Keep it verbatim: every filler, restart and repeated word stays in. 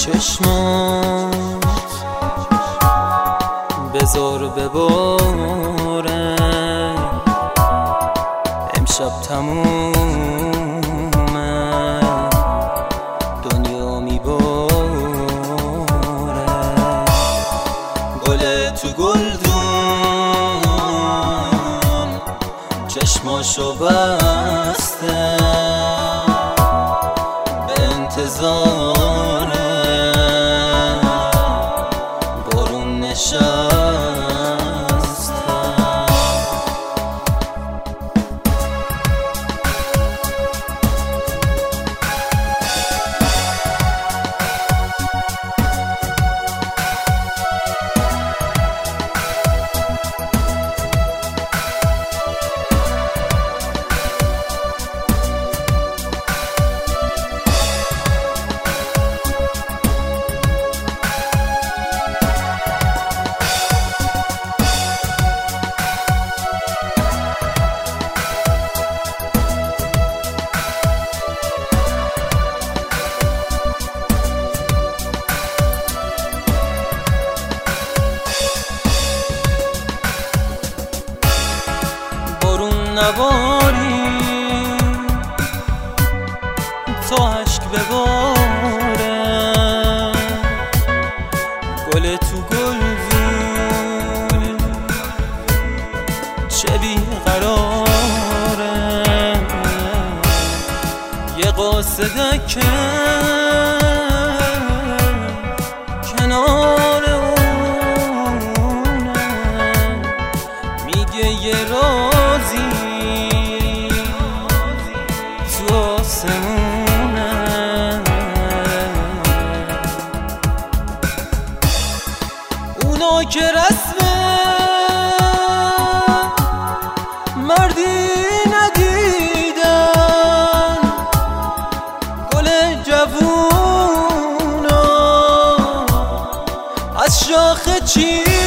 چشمات بذار بباره، امشب تمومه دنیا میباره. گل تو گلدون چشماشو بسته به انتظار بارون نشسته. نباری تا اشک بباره، گل تو گلدون چه بیقراره. یه قاصده که کنار اونه میگه یه رازی تو آسمونه. اونا که رسمه مردی ندیدن، گل جوونا از شاخه چی